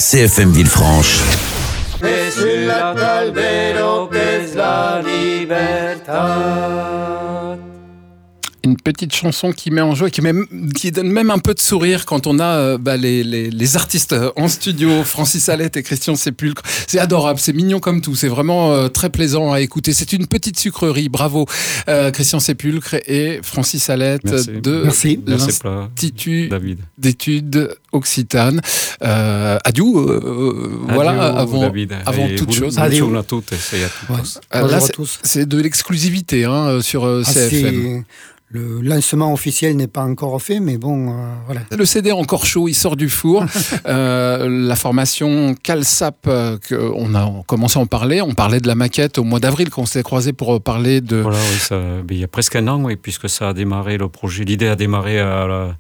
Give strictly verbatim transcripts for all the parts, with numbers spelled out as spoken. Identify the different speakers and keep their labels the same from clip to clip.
Speaker 1: C F M Villefranche.
Speaker 2: Es la Talbero que es la libertad.
Speaker 3: Une petite chanson qui met en joie, qui, met, qui donne même un peu de sourire quand on a euh, bah, les, les, les artistes en studio, Francis Alette et Christian Sepulcre. C'est adorable, c'est mignon comme tout, c'est vraiment euh, très plaisant à écouter. C'est une petite sucrerie, bravo euh, Christian Sepulcre et Francis Alette
Speaker 4: Merci.
Speaker 3: de
Speaker 4: Merci.
Speaker 3: l'Institut
Speaker 4: David.
Speaker 3: d'études occitanes. Euh, adieu, euh, voilà, avant,
Speaker 4: David.
Speaker 3: avant
Speaker 4: Et
Speaker 3: toute
Speaker 4: vous,
Speaker 3: chose.
Speaker 4: Adieu à toutes et à tous.
Speaker 3: Euh, là, c'est, c'est de l'exclusivité hein, sur euh, C F M.
Speaker 5: Ah, le lancement officiel n'est pas encore fait, mais bon, euh, voilà.
Speaker 3: Le C D est encore chaud, il sort du four. euh, la formation CalSap, euh, on a commencé à en parler. On parlait de la maquette au mois d'avril quand on s'est croisés pour parler de...
Speaker 4: Voilà, oui, ça, il y a presque un an, oui, puisque ça a démarré, le projet, l'idée a démarré à la...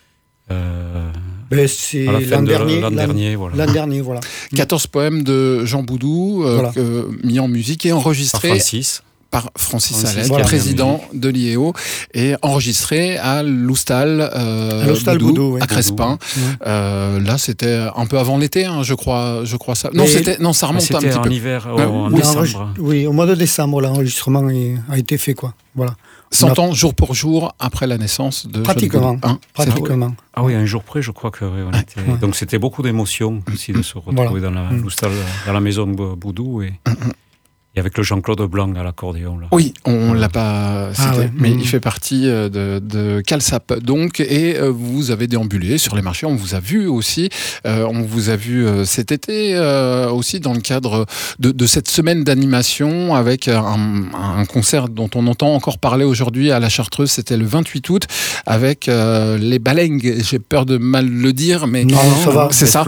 Speaker 4: Euh,
Speaker 5: ben c'est
Speaker 4: à la fin
Speaker 5: l'an
Speaker 4: de
Speaker 5: dernier,
Speaker 4: l'an,
Speaker 5: l'an,
Speaker 4: dernier, voilà.
Speaker 5: L'an dernier, voilà.
Speaker 3: quatorze poèmes de Jean Boudou, euh, voilà. euh, mis en musique et enregistrés...
Speaker 4: Par Francis.
Speaker 3: par Francis, Francis
Speaker 4: Alette,
Speaker 3: voilà. président de l'I E O, et enregistré à l'Oustal, euh,
Speaker 5: à, l'Oustal
Speaker 3: Boudou,
Speaker 5: Boudou, oui.
Speaker 3: à Crespin.
Speaker 5: Boudou.
Speaker 3: Euh, là, c'était un peu avant l'été, hein, je crois, je crois ça. Non,
Speaker 5: et
Speaker 3: c'était, non, ça remonte
Speaker 4: c'était
Speaker 3: un petit
Speaker 4: en
Speaker 3: peu.
Speaker 4: Hiver,
Speaker 3: euh,
Speaker 4: en
Speaker 3: oui,
Speaker 4: décembre.
Speaker 5: Oui, au mois de décembre, l'enregistrement a été fait, quoi. Voilà.
Speaker 3: cent ans, jour pour jour, après la naissance de
Speaker 5: Pratiquement.
Speaker 3: Hein,
Speaker 5: Pratiquement.
Speaker 4: Ah oui, un jour près, je crois que oui, on était... ouais. Donc c'était beaucoup d'émotions aussi de se retrouver voilà. dans, la, mmh. dans la maison de Boudou et... Mmh. Et avec le Jean-Claude Blanc à l'accordéon. Là.
Speaker 3: Oui, on ne l'a pas cité, ah ouais. mais mmh. il fait partie de, de CalSap. Donc, et vous avez déambulé sur les marchés, on vous a vu aussi, euh, on vous a vu euh, cet été euh, aussi dans le cadre de, de cette semaine d'animation avec un, un concert dont on entend encore parler aujourd'hui à la Chartreuse, c'était le vingt-huit août, avec euh, les Balengues, j'ai peur de mal le dire, mais
Speaker 5: non, ça va,
Speaker 3: c'est ça.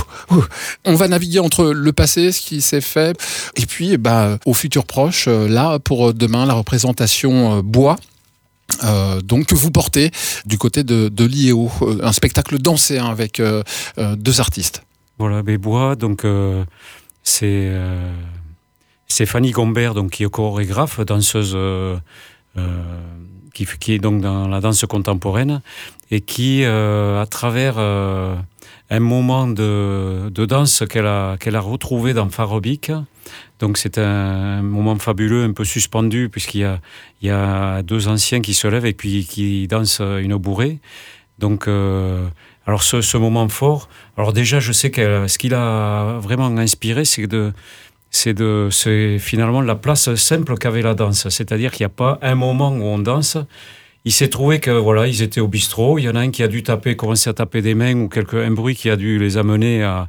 Speaker 3: On va naviguer entre le passé, ce qui s'est fait, et puis bah, au futur proche, là, pour demain, la représentation euh, bois. Euh, donc que vous portez du côté de, de l'I E O, euh, un spectacle dansé hein, avec euh, euh, deux artistes.
Speaker 4: Voilà, mais bois, donc euh, c'est, euh, c'est Fanny Gombert, donc, qui est chorégraphe, danseuse euh, euh, qui, qui est donc dans la danse contemporaine et qui, euh, à travers euh, un moment de, de danse qu'elle a, qu'elle a retrouvé dans Farobic. Donc c'est un moment fabuleux, un peu suspendu, puisqu'il y a, il y a deux anciens qui se lèvent et puis qui dansent une bourrée. Donc, euh, alors ce, ce moment fort, alors déjà je sais que ce qu'il a vraiment inspiré, c'est de, c'est de, c'est finalement la place simple qu'avait la danse. C'est-à-dire qu'il n'y a pas un moment où on danse. Il s'est trouvé que voilà, ils étaient au bistrot. Il y en a un qui a dû taper, commencer à taper des mains ou quelque, un bruit qui a dû les amener à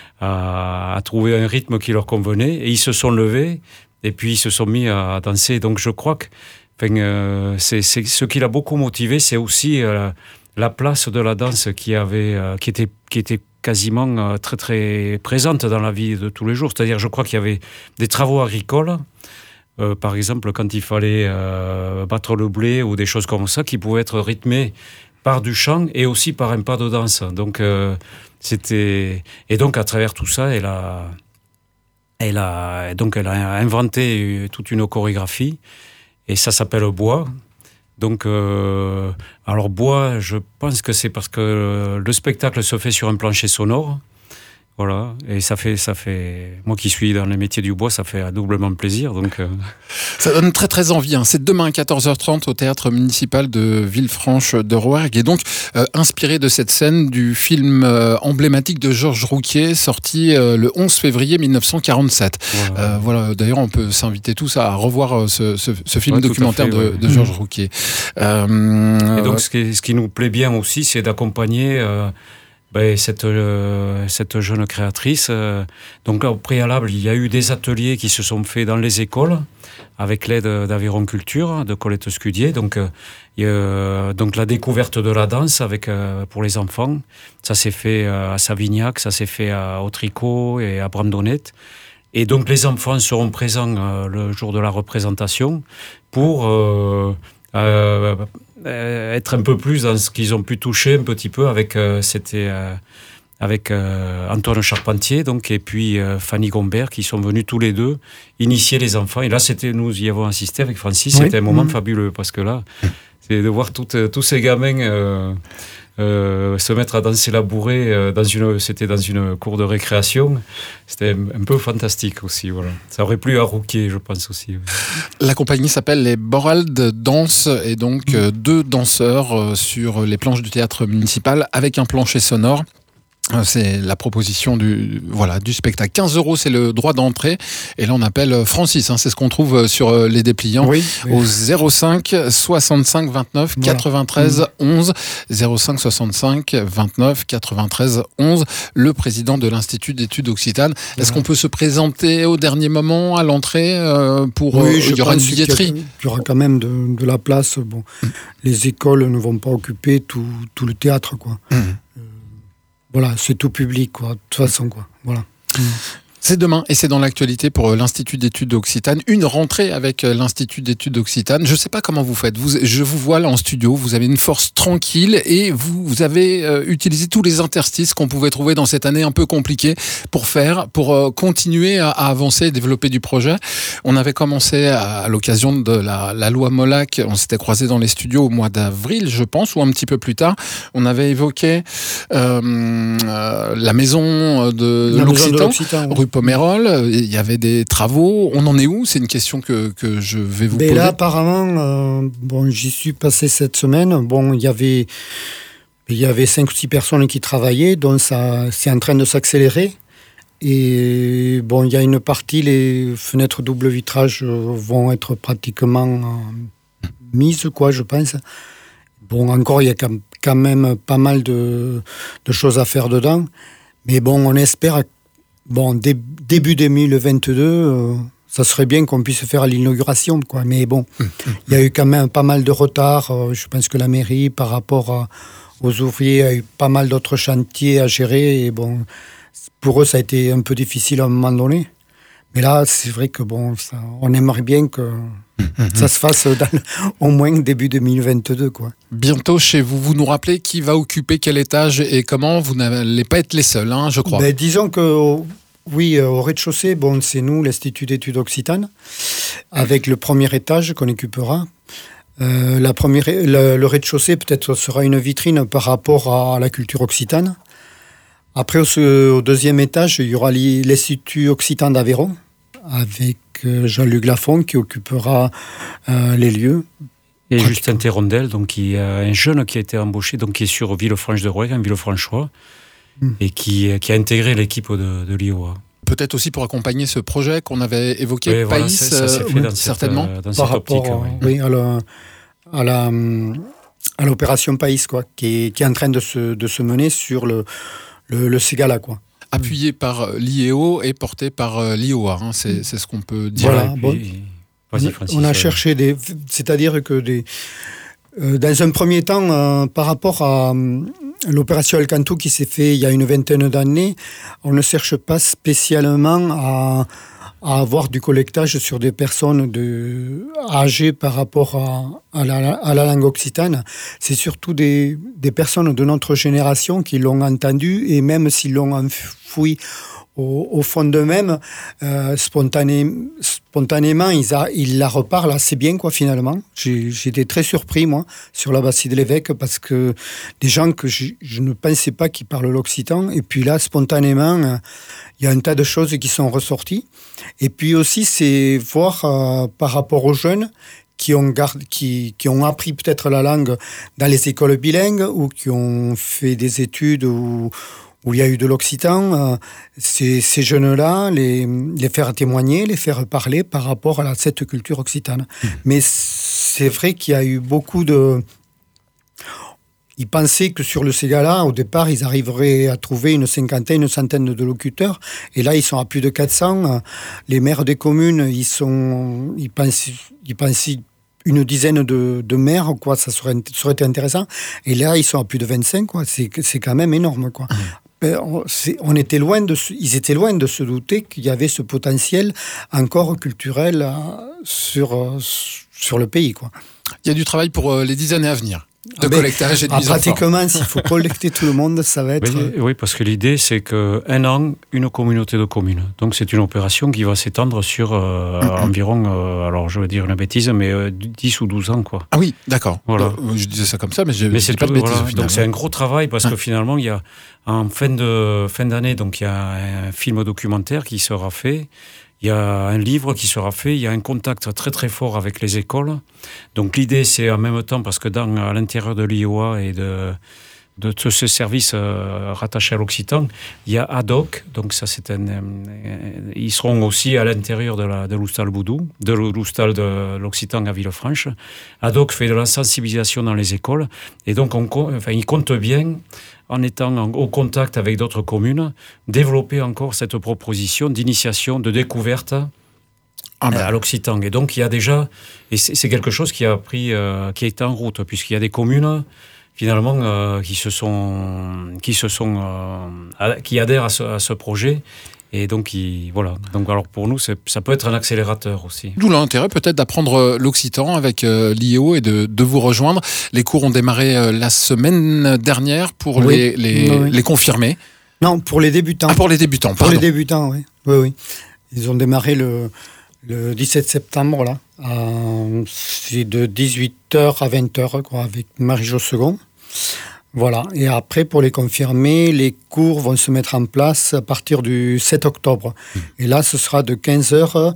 Speaker 4: À, à trouver un rythme qui leur convenait, et ils se sont levés et puis ils se sont mis à danser. Donc je crois que enfin, euh, c'est, c'est ce qui l'a beaucoup motivé, c'est aussi euh, la place de la danse qui avait, euh, qui était, qui était quasiment euh, très très présente dans la vie de tous les jours. C'est-à-dire, je crois qu'il y avait des travaux agricoles. Euh, par exemple, quand il fallait euh, battre le blé ou des choses comme ça, qui pouvaient être rythmées par du chant et aussi par un pas de danse. Donc euh, c'était et donc à travers tout ça, elle a, elle a donc elle a inventé toute une chorégraphie et ça s'appelle Bois. Donc euh, alors Bois, je pense que c'est parce que le spectacle se fait sur un plancher sonore. Voilà, et ça fait, ça fait, moi qui suis dans les métiers du bois, ça fait doublement plaisir. Donc, euh...
Speaker 3: ça donne très très envie. Hein. C'est demain à quatorze heures trente au théâtre municipal de Villefranche de Rouergue, et donc euh, inspiré de cette scène du film euh, emblématique de Georges Rouquier, sorti euh, le onze février mille neuf cent quarante-sept. Voilà. Euh, voilà. D'ailleurs, on peut s'inviter tous à revoir ce, ce, ce film ouais, documentaire fait, de, ouais. de Georges mmh. Rouquier.
Speaker 4: Euh, et donc, ce qui, ce qui nous plaît bien aussi, c'est d'accompagner. Euh, Ben, cette, euh, cette jeune créatrice. Euh, donc, au préalable, il y a eu des ateliers qui se sont faits dans les écoles avec l'aide d'Aveyron Culture, de Colette Scudier. Donc, euh, il y a, donc la découverte de la danse avec, euh, pour les enfants. Ça s'est fait à Savignac, ça s'est fait à Autricot et à Brandonnette. Et donc, les enfants seront présents euh, le jour de la représentation pour... Euh, euh, Euh, être un peu plus dans ce qu'ils ont pu toucher un petit peu avec euh, c'était euh, avec euh, Antoine Charpentier donc et puis euh, Fanny Gombert qui sont venus tous les deux initier les enfants, et là c'était nous y avons assisté avec Francis. Oui. C'était un moment mmh. fabuleux parce que là c'est de voir toutes, tous ces gamins euh, euh, se mettre à danser la bourrée, euh, dans une, c'était dans une cour de récréation. C'était un, un peu fantastique aussi. Voilà. Ça aurait plu à Rouquier, je pense aussi. Oui.
Speaker 3: La compagnie s'appelle les Borald Danse et donc euh, deux danseurs euh, sur les planches du théâtre municipal avec un plancher sonore. C'est la proposition du, voilà, du spectacle. quinze euros, c'est le droit d'entrée. Et là, on appelle Francis. Hein, c'est ce qu'on trouve sur les dépliants. Oui, oui. Au zéro cinq soixante-cinq vingt-neuf voilà. quatre-vingt-treize onze. zéro cinq soixante-cinq vingt-neuf quatre-vingt-treize onze. Le président de l'Institut d'études occitanes. Voilà. Est-ce qu'on peut se présenter au dernier moment à l'entrée euh, pour
Speaker 5: oui,
Speaker 3: euh, il y aura une billetterie.
Speaker 5: Il y, y aura quand même de, de la place. Bon, mmh. Les écoles ne vont pas occuper tout, tout le théâtre, quoi. Mmh. Voilà, c'est tout public, quoi, de toute façon, quoi. Voilà.
Speaker 3: C'est demain et c'est dans l'actualité pour l'Institut d'études occitanes. Une rentrée avec l'Institut d'études occitanes. Je ne sais pas comment vous faites. Vous, je vous vois là en studio, vous avez une force tranquille et vous, vous avez euh, utilisé tous les interstices qu'on pouvait trouver dans cette année un peu compliquée pour faire, pour euh, continuer à, à avancer et développer du projet. On avait commencé à, à l'occasion de la, la loi Molac, on s'était croisés dans les studios au mois d'avril, je pense, ou un petit peu plus tard. On avait évoqué euh, euh, la maison de la l'Occitan, maison de l'Occitan oui. Rue Pomerol, il y avait des travaux. On en est où ? C'est une question que, que je vais vous
Speaker 5: Mais
Speaker 3: poser.
Speaker 5: Là, apparemment, euh, bon, j'y suis passé cette semaine. Bon, il y avait, il y avait cinq ou six personnes qui travaillaient, donc ça, c'est en train de s'accélérer. Et bon, il y a une partie, les fenêtres double vitrage vont être pratiquement euh, mises, quoi, je pense. Bon, encore, il y a quand même pas mal de, de choses à faire dedans. Mais bon, on espère. Bon, dé, début deux mille vingt-deux, euh, ça serait bien qu'on puisse faire l'inauguration, quoi. Mais bon, il mmh. y a eu quand même pas mal de retard. Euh, je pense que la mairie, par rapport à, aux ouvriers, a eu pas mal d'autres chantiers à gérer. Et bon, pour eux, ça a été un peu difficile à un moment donné. Mais là, c'est vrai que bon, ça, on aimerait bien que mmh. ça se fasse dans, au moins début deux mille vingt-deux, quoi.
Speaker 3: Bientôt chez vous, vous nous rappelez qui va occuper quel étage et comment ? Vous n'allez pas être les seuls, hein, je crois.
Speaker 5: Ben, disons que, oui, au rez-de-chaussée, bon, c'est nous, l'Institut d'études occitanes, avec le premier étage qu'on occupera. Euh, la première, le, le rez-de-chaussée, peut-être, sera une vitrine par rapport à la culture occitane. Après, au, au deuxième étage, il y aura l'Institut occitan d'Aveyron, avec Jean-Luc Lafont qui occupera euh, les lieux.
Speaker 4: Et Justin Thérondel, donc qui est un jeune qui a été embauché, donc qui est sur Villefranche-de-Rouergue, en Villefranchois, mm. et qui, qui a intégré l'équipe de, de l'I O A.
Speaker 3: Peut-être aussi pour accompagner ce projet qu'on avait évoqué, oui, voilà, Païs,
Speaker 4: ça s'est fait dans
Speaker 3: certainement.
Speaker 4: Cette, dans
Speaker 5: Par
Speaker 4: cette
Speaker 5: rapport
Speaker 4: optique,
Speaker 5: à,
Speaker 4: oui.
Speaker 5: Oui, à, la, à, la, à l'opération Païs, quoi, qui est, qui est en train de se, de se mener sur le, le, le Ségala, quoi.
Speaker 3: Appuyé par l'I E O et porté par l'I O A, hein, c'est, c'est ce qu'on peut dire.
Speaker 5: Voilà, bon.
Speaker 4: Vas-y, Francis,
Speaker 5: on a cherché des, c'est-à-dire que des, euh, dans un premier temps, euh, par rapport à euh, l'opération Alcanto qui s'est fait il y a une vingtaine d'années, on ne cherche pas spécialement à, à avoir du collectage sur des personnes de, âgées par rapport à, à, la, à la langue occitane. C'est surtout des, des personnes de notre génération qui l'ont entendu et même s'ils l'ont enfoui Au, au fond d'eux-mêmes, euh, spontané, spontanément, ils, a, ils la reparlent assez bien, quoi, finalement. J'ai, j'étais très surpris, moi, sur la Bastille de l'Évêque, parce que des gens que je, je ne pensais pas qu'ils parlent l'occitan, et puis là, spontanément, il euh, y a un tas de choses qui sont ressorties. Et puis aussi, c'est voir euh, par rapport aux jeunes qui ont, garde, qui, qui ont appris peut-être la langue dans les écoles bilingues, ou qui ont fait des études, ou où il y a eu de l'occitan, euh, ces, ces jeunes-là, les, les faire témoigner, les faire parler par rapport à cette culture occitane. Mmh. Mais c'est vrai qu'il y a eu beaucoup de... Ils pensaient que sur le Ségala, au départ, ils arriveraient à trouver une cinquantaine, une centaine de locuteurs. Et là, ils sont à plus de quatre cents. Les maires des communes, ils sont... Ils pensent, ils pensent une dizaine de, de maires, quoi, ça serait, ça aurait été intéressant. Et là, ils sont à plus de vingt-cinq, quoi. C'est, c'est quand même énorme, quoi. Mmh. On, on était loin de, ils étaient loin de se douter qu'il y avait ce potentiel encore culturel sur, sur le pays, quoi.
Speaker 3: Il y a du travail pour les dix années à venir. De ah collectage et de
Speaker 5: ah,
Speaker 3: mise en forme.
Speaker 5: Pratiquement, s'il faut collecter tout le monde, ça va être...
Speaker 4: Oui, oui, parce que l'idée, c'est qu'un an, une communauté de communes. Donc, c'est une opération qui va s'étendre sur euh, mm-hmm. environ, euh, alors je vais dire une bêtise, mais euh, dix ou douze ans, quoi.
Speaker 3: Ah oui, d'accord.
Speaker 4: Voilà.
Speaker 3: Euh, je disais ça comme ça, mais je
Speaker 4: mais c'est
Speaker 3: pas
Speaker 4: tout,
Speaker 3: de bêtises.
Speaker 4: Voilà. Donc, c'est un gros travail parce ah. que finalement, il y a, en fin, de, fin d'année, donc il y a un film documentaire qui sera fait. Il y a un livre qui sera fait, il y a un contact très très fort avec les écoles. Donc l'idée, c'est en même temps, parce que dans, à l'intérieur de l'I O A et de, de ce service euh, rattaché à l'Occitan, il y a A D O C, donc ça c'est un... Euh, ils seront aussi à l'intérieur de, la, de l'Oustal Boudou, de l'Oustal de l'Occitan à Villefranche. A D O C fait de la sensibilisation dans les écoles, et donc on, enfin, ils comptent bien, en étant en, au contact avec d'autres communes, développer encore cette proposition d'initiation, de découverte ah ben. à l'Occitan. Et donc, il y a déjà... Et c'est, c'est quelque chose qui a pris... Euh, qui est en route, puisqu'il y a des communes, finalement, euh, qui se sont... qui se sont... Euh, qui adhèrent à ce, à ce projet. Et donc, il, voilà. Donc, alors pour nous, c'est, ça peut être un accélérateur aussi.
Speaker 3: D'où l'intérêt peut-être d'apprendre l'occitan avec euh, l'I O et de, de vous rejoindre. Les cours ont démarré euh, la semaine dernière pour oui. les, les, oui. les confirmés.
Speaker 5: Non, pour les débutants.
Speaker 3: Ah, pour les débutants, pardon.
Speaker 5: Pour les débutants, oui. Oui, oui. Ils ont démarré le, le dix-sept septembre, là. Euh, c'est de dix-huit heures à vingt heures, quoi, avec Marie-Jo Second. Voilà, et après, pour les confirmer, les cours vont se mettre en place à partir du sept octobre. Mmh. Et là, ce sera de quinze heures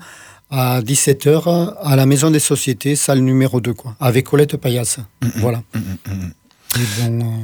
Speaker 5: à dix-sept heures à la Maison des Sociétés, salle numéro deux, quoi, avec Colette Paillasse. Mmh. Voilà. Mmh. Et bon, euh,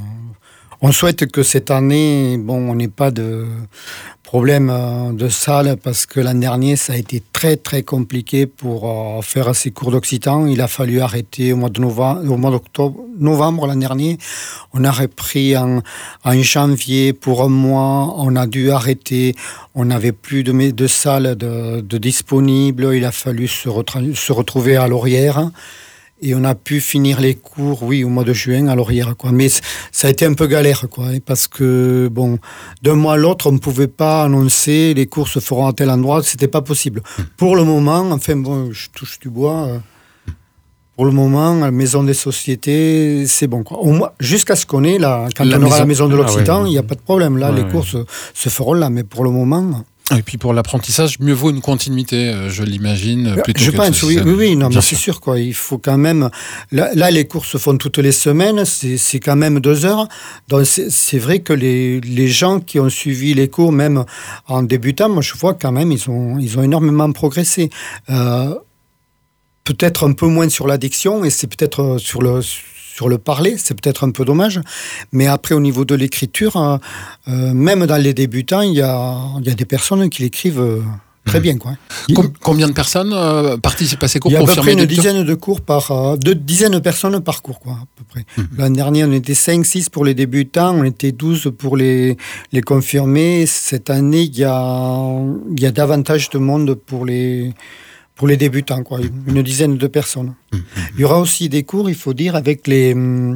Speaker 5: on souhaite que cette année, bon, on n'ait pas de problème de salle, parce que l'an dernier, ça a été très, très compliqué pour euh, faire ces cours d'occitan. Il a fallu arrêter au mois de novembre, au mois d'octobre, novembre l'an dernier. On a repris en, en janvier pour un mois. On a dû arrêter. On n'avait plus de, de salle de, de disponible. Il a fallu se, retra- se retrouver à Laurière. Et on a pu finir les cours, oui, au mois de juin à Laurière, quoi. Mais ça a été un peu galère, quoi, parce que, bon, d'un mois à l'autre, on ne pouvait pas annoncer les cours se feront à tel endroit, c'était pas possible. Pour le moment, enfin, bon, je touche du bois, euh, pour le moment, la Maison des Sociétés, c'est bon, quoi. Au moins, jusqu'à ce qu'on ait, là, quand la on maison... aura la Maison de l'Occitan, il ah, oui, n'y a pas de problème, là, ouais, les cours se, se feront là, mais pour le moment...
Speaker 3: Et puis pour l'apprentissage, mieux vaut une continuité, je l'imagine, plutôt
Speaker 5: je
Speaker 3: que
Speaker 5: pense, oui, oui, oui, non, mais
Speaker 3: sûr.
Speaker 5: C'est sûr, quoi. Il faut quand même. Là, là, les cours se font toutes les semaines, c'est, c'est quand même deux heures. Donc, c'est, c'est vrai que les, les gens qui ont suivi les cours, même en débutant, moi, je vois quand même, ils ont, ils ont énormément progressé. Euh, peut-être un peu moins sur l'addiction, et c'est peut-être sur le. Sur le parler, c'est peut-être un peu dommage, mais après au niveau de l'écriture, euh, euh, même dans les débutants, il y a, il y a des personnes qui l'écrivent euh, très mmh. bien, quoi.
Speaker 3: Com- combien de personnes euh, participent à ces cours?
Speaker 5: Il y a à peu près une dizaine de cours par, euh, deux dizaines de personnes par cours, quoi, à peu près. Mmh. L'année dernière, on était cinq six pour les débutants, on était douze pour les, les confirmés. Cette année, il y a, il y a davantage de monde pour les... Pour les débutants, quoi, une dizaine de personnes. Mmh. Il y aura aussi des cours, il faut dire, avec les...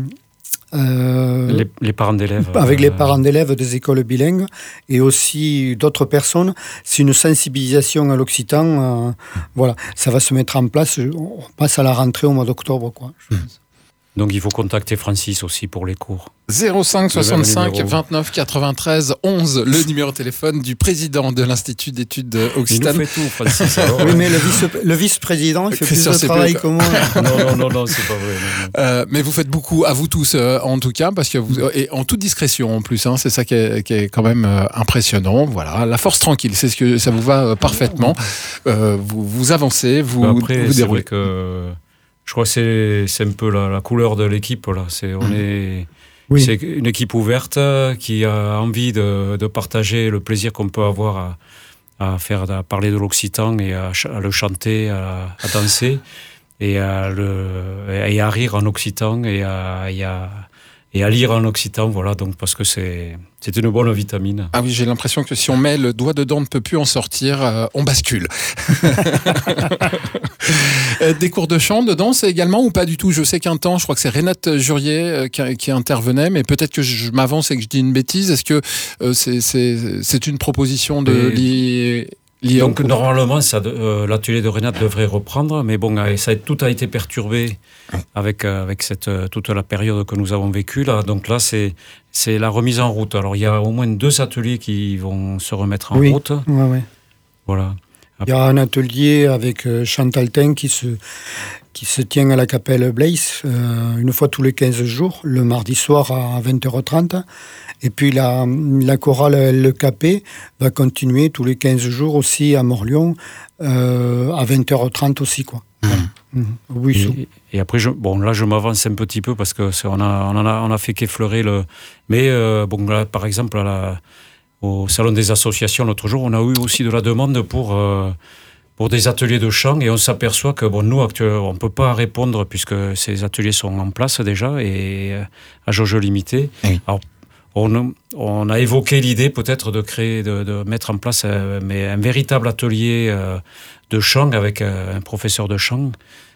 Speaker 4: Euh, les, les parents d'élèves.
Speaker 5: Avec euh... les parents d'élèves des écoles bilingues et aussi d'autres personnes. C'est une sensibilisation à l'occitan. Euh, mmh. Voilà, ça va se mettre en place. On passe à la rentrée au mois d'octobre, quoi, je pense.
Speaker 4: Donc il faut contacter Francis aussi pour les cours.
Speaker 3: zéro cinq soixante-cinq vingt-neuf quatre-vingt-treize onze, le numéro de téléphone du président de l'Institut d'études occitanes.
Speaker 4: Il nous fait tout, Francis.
Speaker 5: Oui, mais le, vice, le vice-président, il fait plus de travail que moi.
Speaker 4: Non, non, non, non, c'est pas vrai. Non, non.
Speaker 3: Euh, mais vous faites beaucoup, à vous tous, euh, en tout cas, parce que vous, et en toute discrétion en plus, hein, c'est ça qui est, qui est quand même euh, impressionnant. Voilà, la force tranquille, c'est ce que ça vous va euh, parfaitement. Euh, vous, vous avancez, vous,
Speaker 4: Après,
Speaker 3: vous
Speaker 4: déroulez. C'est vrai que je crois que c'est, c'est un peu la, la couleur de l'équipe, là. C'est, on mmh. est, oui. C'est une équipe ouverte qui a envie de, de partager le plaisir qu'on peut avoir à, à faire, à parler de l'occitan et à, à le chanter, à, à danser et à, le, et à rire en occitan et à, et à, et à lire en occitan, voilà, donc parce que c'est, c'est une bonne vitamine.
Speaker 3: Ah oui, j'ai l'impression que si on met le doigt dedans, on ne peut plus en sortir, euh, on bascule. Des cours de chant, de danse également ou pas du tout? Je sais qu'un temps, je crois que c'est Renate Jurier euh, qui, qui intervenait, mais peut-être que je m'avance et que je dis une bêtise. Est-ce que euh, c'est, c'est, c'est une proposition de l'I... Lyon.
Speaker 4: Donc normalement, ça, euh, l'atelier de Renate devrait reprendre, mais bon, ça, tout a été perturbé avec, euh, avec cette, euh, toute la période que nous avons vécue. Là. Donc là, c'est, c'est la remise en route. Alors il y a au moins deux ateliers qui vont se remettre en
Speaker 5: oui.
Speaker 4: route.
Speaker 5: Ouais, ouais.
Speaker 4: Voilà.
Speaker 5: Il y a un atelier avec Chantal Tin qui se, qui se tient à la Capelle Blaise euh, une fois tous les quinze jours, le mardi soir à vingt heures trente. Et puis la, la chorale Le Capet va continuer tous les quinze jours aussi à Morlion euh, à vingt heures trente aussi, quoi.
Speaker 3: Mmh.
Speaker 5: Mmh. Oui,
Speaker 4: et, et après, je, bon, là, je m'avance un petit peu parce que c'est, on a, on en a, on a fait qu'effleurer le. Mais euh, bon, là, par exemple, à la, au salon des associations l'autre jour, on a eu aussi de la demande pour. Euh, pour des ateliers de chant, et on s'aperçoit que bon, nous, actuellement, on ne peut pas répondre puisque ces ateliers sont en place déjà et à jauge limitée.
Speaker 3: Oui.
Speaker 4: Alors, on, on a évoqué l'idée peut-être de créer, de, de mettre en place un, mais un véritable atelier euh, de chant avec un, un professeur de chant.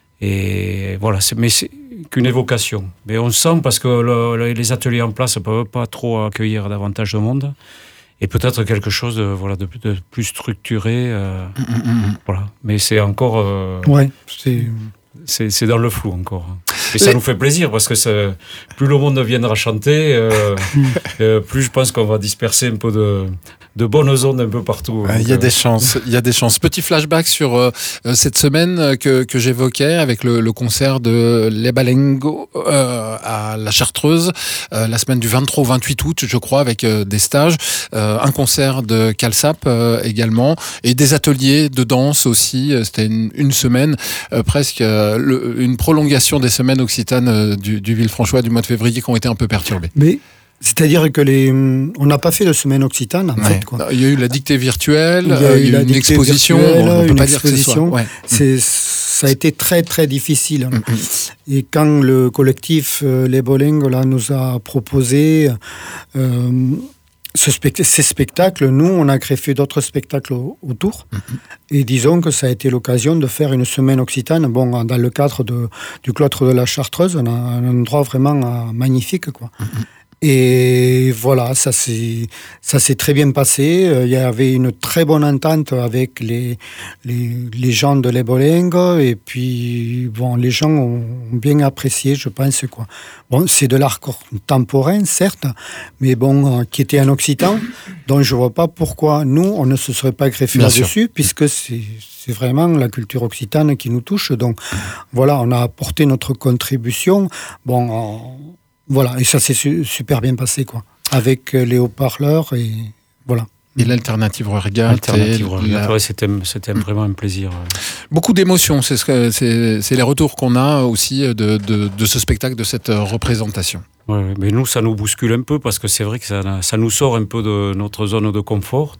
Speaker 4: Et voilà, c'est, mais c'est qu'une évocation. Mais on sent, parce que le, les ateliers en place ne peuvent pas trop accueillir davantage de monde. Et peut-être quelque chose de, voilà, de, de plus structuré. Euh, mmh, mmh. Voilà. Mais c'est encore... Euh,
Speaker 5: ouais, c'est...
Speaker 4: C'est, c'est dans le flou encore. Et ça nous fait plaisir parce que ça, plus le monde viendra chanter, euh, euh, plus je pense qu'on va disperser un peu de, de bonnes ondes un peu partout.
Speaker 3: Il euh, y a des chances. Il y a des chances. Petit flashback sur euh, cette semaine que, que j'évoquais avec le, le concert de Les Balengo euh, à la Chartreuse, euh, la semaine du vingt-trois au vingt-huit août, je crois, avec euh, des stages, euh, un concert de Calsap euh, également, et des ateliers de danse aussi. C'était une, une semaine euh, presque. Euh, Le, une prolongation des semaines occitanes euh, du, du Villefranchois du mois de février qui ont été un peu perturbées.
Speaker 5: Mais c'est-à-dire que les, on n'a pas fait de semaine occitane en ouais. fait. Quoi.
Speaker 3: Il y a eu la dictée virtuelle, il y a eu,
Speaker 5: euh,
Speaker 3: il y a eu une exposition,
Speaker 5: virtuelle,
Speaker 3: on ne peut
Speaker 5: une
Speaker 3: pas
Speaker 5: exposition.
Speaker 3: Dire que ce soit. Ouais.
Speaker 5: C'est, ça a été très très difficile.
Speaker 3: Mm-hmm.
Speaker 5: Et quand le collectif euh, Les Bolingues là, nous a proposé euh, Ce spect- ces spectacles, nous, on a greffé d'autres spectacles au- autour. Mm-hmm. Et disons que ça a été l'occasion de faire une semaine occitane. Bon, dans le cadre de, du cloître de la Chartreuse, on a un endroit vraiment euh, magnifique, quoi. Mm-hmm. Et voilà, ça s'est, ça s'est très bien passé. Il y avait une très bonne entente avec les, les, les gens de Les Bolingues. Et puis, bon, les gens ont bien apprécié, je pense, quoi. Bon, c'est de l'art contemporain, certes, mais bon, euh, qui était en occitan. Donc, je vois pas pourquoi nous, on ne se serait pas greffé bien là-dessus, sûr. Puisque c'est, c'est vraiment la culture occitane qui nous touche. Donc, voilà, on a apporté notre contribution. Bon, euh, Voilà, et ça s'est su- super bien passé, quoi. Avec les haut-parleurs et voilà.
Speaker 3: Et l'alternative Régate.
Speaker 4: L'alternative Régate, ouais, c'était, c'était vraiment un plaisir.
Speaker 3: Beaucoup d'émotions, c'est, ce que, c'est, c'est les retours qu'on a aussi de, de, de ce spectacle, de cette représentation.
Speaker 4: Ouais, mais nous, ça nous bouscule un peu parce que c'est vrai que ça, ça nous sort un peu de notre zone de confort.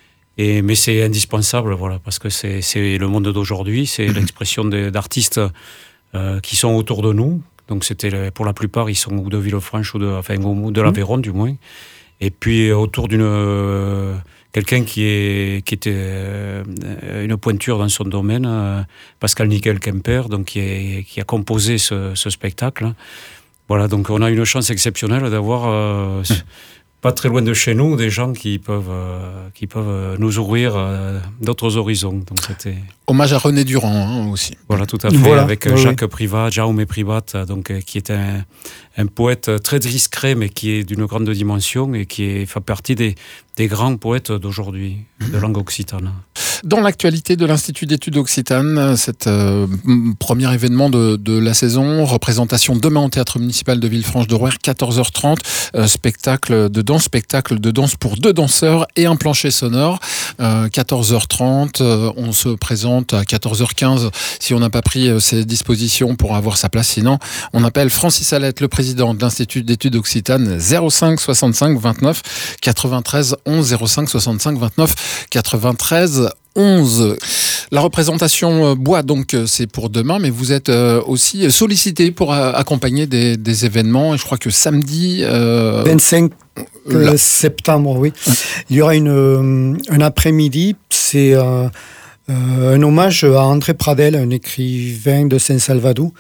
Speaker 4: Et, mais c'est indispensable, voilà, parce que c'est, c'est le monde d'aujourd'hui, c'est mmh. l'expression de, d'artistes euh, qui sont autour de nous. Donc c'était pour la plupart ils sont ou de Villefranche ou de enfin ou de l'Aveyron mmh. du moins. Et puis autour d'une euh, quelqu'un qui est qui était euh, une pointure dans son domaine, euh, Pascal Nickel-Kemper, donc qui est qui a composé ce, ce spectacle. Voilà, donc on a une chance exceptionnelle d'avoir euh, mmh. pas très loin de chez nous des gens qui peuvent euh, qui peuvent nous ouvrir euh, d'autres horizons. Donc c'était
Speaker 3: hommage à René Durand hein, aussi.
Speaker 4: Voilà, tout à fait, voilà. Avec oui, Jacques oui. Privat, Jaume Privat, donc, euh, qui est un, un poète très discret, mais qui est d'une grande dimension et qui est, fait partie des, des grands poètes d'aujourd'hui, de langue occitane.
Speaker 3: Dans l'actualité de l'Institut d'études occitanes, cet euh, premier événement de, de la saison, représentation demain au Théâtre municipal de Villefranche-de-Rouergue, quatorze heures trente, euh, spectacle de danse, spectacle de danse pour deux danseurs et un plancher sonore. Euh, quatorze heures trente, euh, on se présente à quatorze heures quinze si on n'a pas pris ses dispositions pour avoir sa place. Sinon, on appelle Francis Alette, le président de l'Institut d'études occitanes, zéro cinq soixante-cinq vingt-neuf quatre-vingt-treize onze, zéro cinq soixante-cinq vingt-neuf quatre-vingt-treize onze. La représentation bois, donc, c'est pour demain, mais vous êtes aussi sollicité pour accompagner des, des événements. Et je crois que samedi... Euh,
Speaker 5: vingt-cinq euh, septembre, oui. Ouais. Il y aura une, un après-midi, c'est... Euh, Euh, un hommage à André Pradel, un écrivain de Saint-Salvador.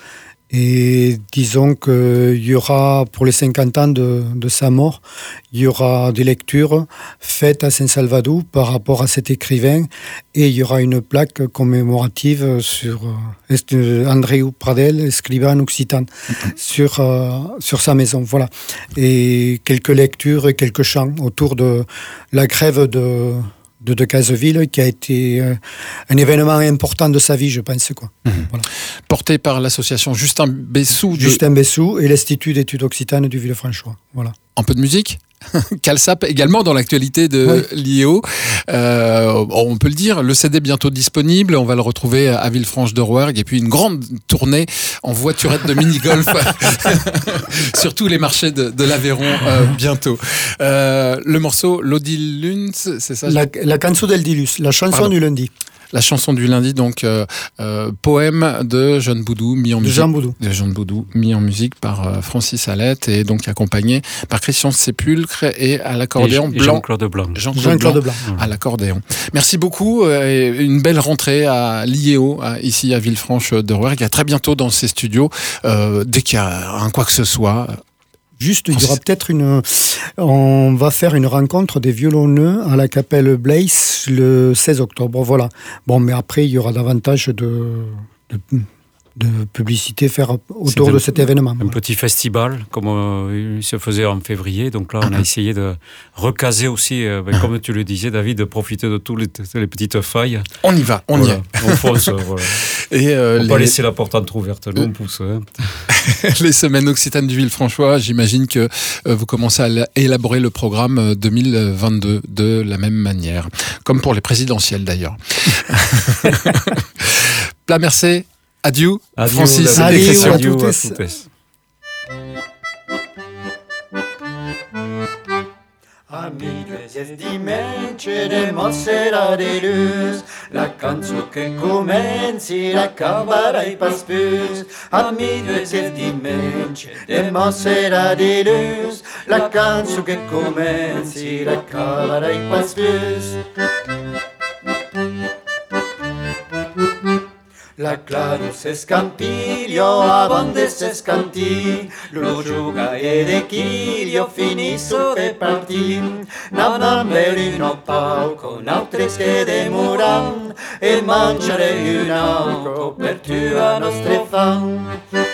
Speaker 5: Et disons qu'il y aura, pour les cinquante ans de, de sa mort, il y aura des lectures faites à Saint-Salvador par rapport à cet écrivain, et il y aura une plaque commémorative sur euh, Andreu Pradel, escrivain occitan, sur, euh, sur sa maison. Voilà. Et quelques lectures et quelques chants autour de la grève de... de Decazeville, qui a été euh, un événement important de sa vie, je pense. Quoi. Mmh. Voilà.
Speaker 3: Porté par l'association Justin Bessou. De...
Speaker 5: Justin Bessou et l'Institut d'études occitanes du Villefranchois. Voilà.
Speaker 3: Un peu de musique. Calsap également dans l'actualité de oui. l'I E O. Euh, on peut le dire, le C D bientôt disponible. On va le retrouver à Villefranche-de-Rouergue et puis une grande tournée en voiturette de mini-golf sur tous les marchés de, de l'Aveyron euh, bientôt. Euh, le morceau L'Odilus, c'est ça?
Speaker 5: La, la canso del Dilus, la chanson Pardon. du lundi.
Speaker 3: La chanson du lundi, donc euh, euh, poème de Jean Boudou, mis en musique.
Speaker 5: Jean Boudou.
Speaker 3: De Jean Boudou, mis en musique par euh, Francis Alette et donc accompagné par Christian Sépulcre et à l'accordéon
Speaker 4: et, et
Speaker 3: Blanc.
Speaker 4: Jean-Claude Blanc.
Speaker 3: Jean-Claude,
Speaker 5: Jean-Claude
Speaker 3: Blanc,
Speaker 5: Blanc.
Speaker 3: à l'accordéon. Merci beaucoup. Euh, une belle rentrée à l'I E O, à, ici à Villefranche-de-Rouergue. À très bientôt dans ces studios. Euh, dès qu'il y a un quoi que ce soit.
Speaker 5: Juste, il y aura peut-être une... On va faire une rencontre des violonneux à la Capelle Blaise le seize octobre, voilà. Bon, mais après, il y aura davantage de... de... de publicité faire autour
Speaker 4: un,
Speaker 5: de cet événement.
Speaker 4: Un voilà. petit festival, comme euh, il se faisait en février. Donc là, on a essayé de recaser aussi, euh, ben, comme tu le disais, David, de profiter de toutes les, les petites failles.
Speaker 3: On y va, on
Speaker 4: voilà.
Speaker 3: y est.
Speaker 4: On fonce, voilà.
Speaker 3: Et euh,
Speaker 4: on
Speaker 3: les...
Speaker 4: pas laisser la porte entrouverte, nous, on pousse. Hein.
Speaker 3: Les semaines occitanes du Villefranchois, j'imagine que euh, vous commencez à élaborer le programme deux mille vingt-deux de la même manière. Comme pour les présidentielles, d'ailleurs. Pla merci. Adieu,
Speaker 4: adieu,
Speaker 3: Francis
Speaker 5: adieu,
Speaker 3: et Christian.
Speaker 5: Adieu
Speaker 4: à
Speaker 5: toutes.
Speaker 2: Amici es dimence de mossera de luz, la canzo che comenzi la cavarai pas plus. Amici es dimence de mossera de luz, la canzo che comenzi la cavarai pas plus. La clarus escampilio abondes escanti, lo giuga ed equilio finisso de partir. Nam nam verino pau con autres che demoram, e mangiare un auco per tua nostre fam.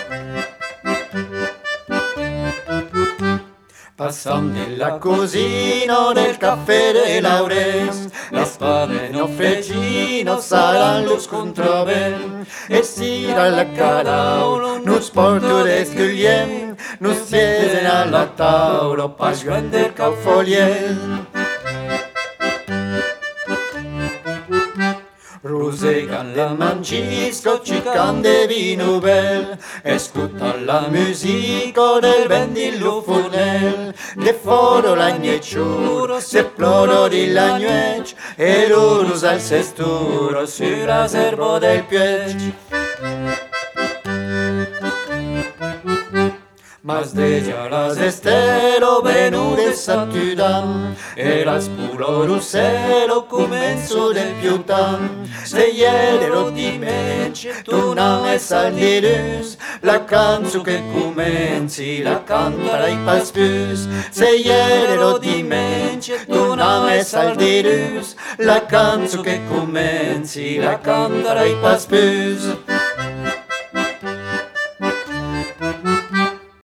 Speaker 2: Passam nella cosina del caffè de Laures, la spade no fregino saran los contraben, e sira la calaulo, nus porto descugliem, nus siesen alla taulo, pas grande caufoliel. Rosegan la mangisco, cican de vino bel, escutan la musico del bendillo funel, de foro l'agnecciuro, se ploro di l'agnuec, e l'urus al sesturo, sur la serbo del piec. Mas deja las estero venude satudam, e las pulorus celo comenzo del piutam. Se iedero dimence, tu nam es al dirus, la canzu che comenzi, la cantarai pas plus. Se iedero dimence, tu nam es al dirus, la canzu che comenzi, la cantarai pas plus.